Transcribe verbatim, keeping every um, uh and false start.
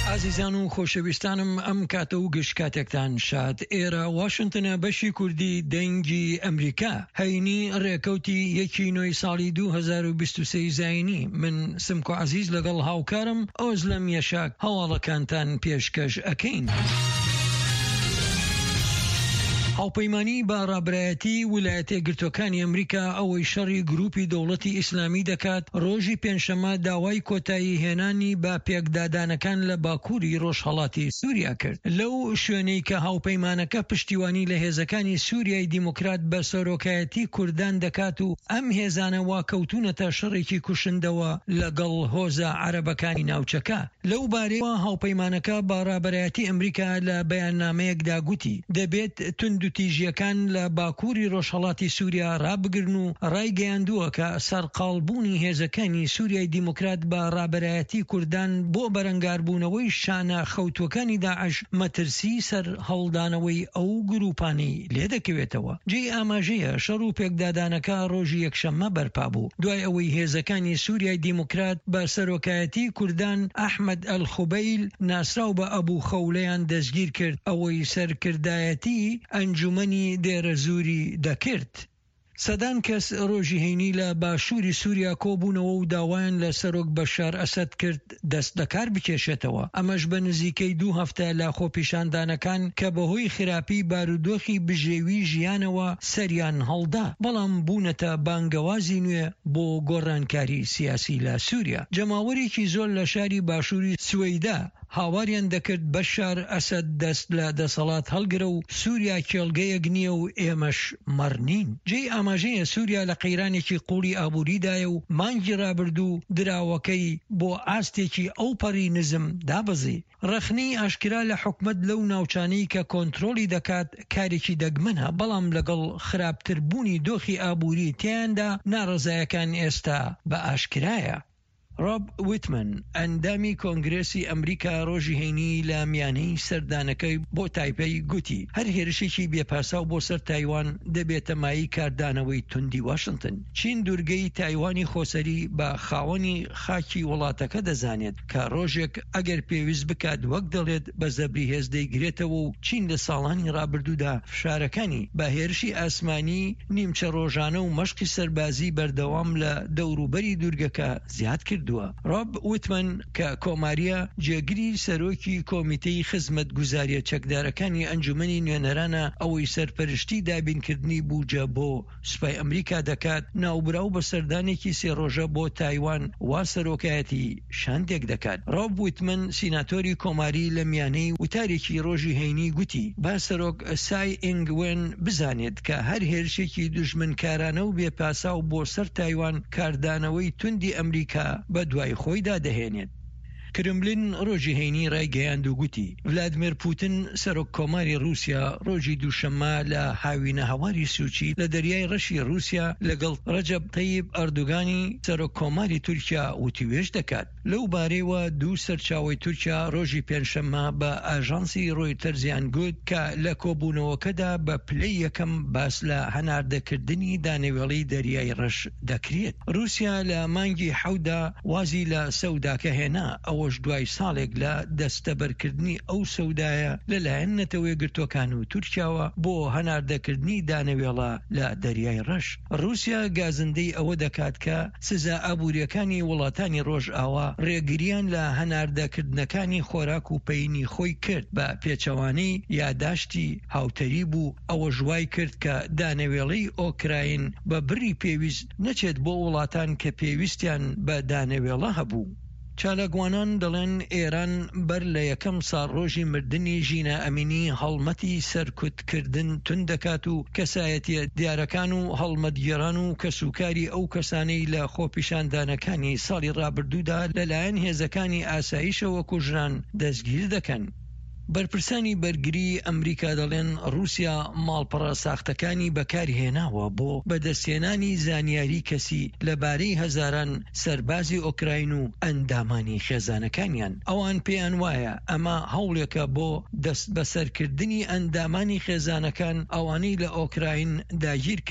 ئازیزان و خۆشەویستانم ئەم کاتە و گشت کاتێکتان شاد. ئێرە واشنتنە بەشی کوردی دەنگی ئەمریکا هەینی ڕێکەوتی یەکی نۆی ساڵی دوو هەزار و بیست و سێ زاینی. من سمکۆ عەزیز لەگەڵ هاوکارم ئۆزلەم یەشاک هەواڵەکانتان پێشکەش ئەکەین. هاوپەیمانی با ڕابرایەتی ویلایەتە یەکگرتووەکانی ئەمریکا ئەوەی شەڕی گروپی دەوڵەتی ئیسلامی دەکات ڕۆژی پێنجشەممە داوای کۆتایی هێنانی با پێکدادانەکان لە باکووری ڕۆژهەڵاتی سووریا کرد. لەو شوێنەی کە هاوپەیمانەکە پشتیوانی لە هێزەکانی سووریای دیموکرات بە سەرۆکایەتی کوردان دەکات و ئەم هێزانە واکەوتونەتە شەڕێکی کوشندەوە لەگەڵ هۆزە عەرەبەکانی ناوچەکە. لەو بارەیەوە هاوپەیمانەکە با ڕابرایەتی ئەمریکا لە بەیاننامەیەکدا گوتی دەبێت تند تیژیەکان لە باکووری ڕۆژهەڵاتی سووریا ڕابگرن و ڕایگەیاندووە کە سەرقاڵبوونی هێزەکانی سووریای دیموکرات بە ڕابرایەتی کوردان بۆ بەرەنگاربوونەوەی شانە خەوتوەکانی داعش مەترسی سەر هەڵدانەوەی ئەو گروپانەی لێ دەکەوێتەوە. جێی ئاماژەیە شەڕ و پێکدادانەکە ڕۆژی یەکشەممە بەرپا بوو دوای ئەوەی هێزەکانی سووریای دیموکرات بە سەرۆکایەتی کوردان ئەحمەد ئەلخوبەیل ناسراو بە ئەبوو خەولەیان دەستگیر کرد ئەوەی سەرکردایەتی ئەنجومەنی دێرە زووری دەکرد. سەدان کەس ڕۆژی هەینی لە باشووری سووریا کۆبوونەوە و داوایان لە سەرۆک بەشار ئەسەد کرد دەست لەکار بکێشێتەوە. ئەمەش بە نزیکەی دوو هەفتە لە خۆپیشاندانەکان کە بەهۆی خراپی بارودۆخی بژێوی ژیانەوە سەریان هەڵدا بەڵام بوونەتە بانگەوازی نوێ بۆ گۆڕانکاری سیاسی لە سووریا. جەماوەرێکی زۆر لە شاری باشووری سوێیدا هاواریان دەکرد بەشار ئەسەد دەست لە دەسەڵات هەڵگرە و سووریا کێڵگەیەک نییە و ئێمەش مەڕنین. جێی ئاماژەیە سووریا لە قەیرانێکی قوڵی ئابووریدایە و مانگی ڕابردوو دراوەکەی بۆ ئاستێکی ئەو پەڕی نزم دابەزی. ڕەخنەی ئاشکرا لە حکومەت لەو ناوچانەی کە کۆنتڕۆلی دەکات کارێکی دەگمەنە بەڵام لەگەڵ خراپتربوونی دۆخی ئابووری تیاندا ناڕەزایەکان ئێستا بە ئاشکرایە. ڕۆب ویتمن ئەندامی کۆنگرێسی ئەمریکا ڕۆژی هەینی لە میانەی سەردانەکەی بۆ تایپەی گوتی هەر هێرشێکی بێپاسا و بۆ سەر تایوان دەبێتە مایی کاردانەوەی توندی واشنتن. چین دوورگەی تایوانی خۆسەری بە خاوەنی خاکی وڵاتەکە دەزانێت کە ڕۆژێک ئەگەر پێویست بکات وەک دەڵێت بە زەبری هێز دەیگرێتەوە و چین لە ساڵانی ڕابردوودا فشارەکانی بە هێرشی ئاسمانی نیمچە ڕۆژانە و مەشقی سەربازی بەردەوام لە دەوروبەری دوورگەکە زیاد کرد. ڕۆب ویتمن کە کۆماریە جێگری سەرۆکی کۆمیتەی خزمەت گوزاریە چەکدارەکانی ئەنجومەنی نوێنەرانە ئەوەی سەرپەرشتی دابینکردنی بووجە بۆ سوپای ئەمریکا دەکات ناوبراو بە سەردانێکی سێ ڕۆژە بۆ تایوان وا سەرۆکایەتی شاندێک دەکات. ڕۆب ویتمن سیناتۆری کۆماری لە میانەی وتارێکی ڕۆژی هەینی گوتی با سەرۆک سای ئینگ وێن بزانێت کە هەر هێرشێکی دوژمنکارانە و بێپاسا و بۆ سەر تایوان کاردانەوەی توندی ئەمریکا بە دوای خۆیدا دەهێنێت. کرملین ڕۆژی هەینی ڕایگەیاند و گوتی ڤلادیمیر پوتین سەرۆک کۆماری رووسیا ڕۆژی دووشەممە لە هاوینە هەواری سوچی لە دەریای ڕەشی رووسیا لەگەڵ ڕەجەب تەیب ئەردوگانی سەرۆک کۆماری تورکیا وتیوێژ دەکات. لەو بارەیەوە دوو سەرچاوەی تورکیا ڕۆژی پێنجشەممە بە ئاژانسی ڕۆیتەرزیان گوت کە لە کۆبوونەوەکەدا بە پلەی یەکەم باس لە هەناردەکردنی دانەوێڵەی دەریای ڕەش دەکرێت. رووسیا لە مانگی حەودا وازی لە سەوداکە هێنا ئەوەش دوای ساڵێک لە دەستەبەرکردنی ئەو سەودایە لەلایەن نەتەوە یەکگرتووەکان و تورکیاوە بۆ هەناردەکردنی دانەوێڵە لە دەریای ڕەش. رووسیا گازندەی ئەوە دەکات کە سزا ئابووریەکانی وڵاتانی ڕۆژئاوا ڕێگریان لە هەناردەکردنەکانی خۆراک و پەیینی خۆی کرد بە پێچەوانەی یاداشتی هاوتەری بوو. ئەوە ژوای کرد کە دانەوێڵەی ئۆکراین بە بڕی پێویست نەچێت بۆ وڵاتان کە پێویستیان بە دانەوێڵە هەبوو. چالاگوانان دەڵێن ئێران بەر لە یەکەم ساڵ ڕۆژی مردنی ژینە ئەمینی هەڵمەتی سەرکوتکردن تون دەکات و کەسایەتیە دیارەکان و هەڵمەتگێڕان و کەسوکاری ئەو کەسانەی لە خۆپیشاندانەکانی ساڵی ڕابردوودا لەلایەن هێزەکانی ئاسایشەوە کوژران دەستگیر دەکەن. بەرپرسانی بەرگری ئەمریکا دەڵێن رووسیا ماڵپەڕە ساختەکانی بەکارهێناوە بۆ بەدەستهێنانی زانیاری کەسی لەبارەی هەزاران سەربازی ئۆکراین و ئەندامانی خێزانەکانیان. ئەوان پێیان وایە ئەمە هەوڵێکە بۆ دەست بەسەرکردنی ئەندامانی خێزانەکان ئەوانەی لە ئۆکراین داگیر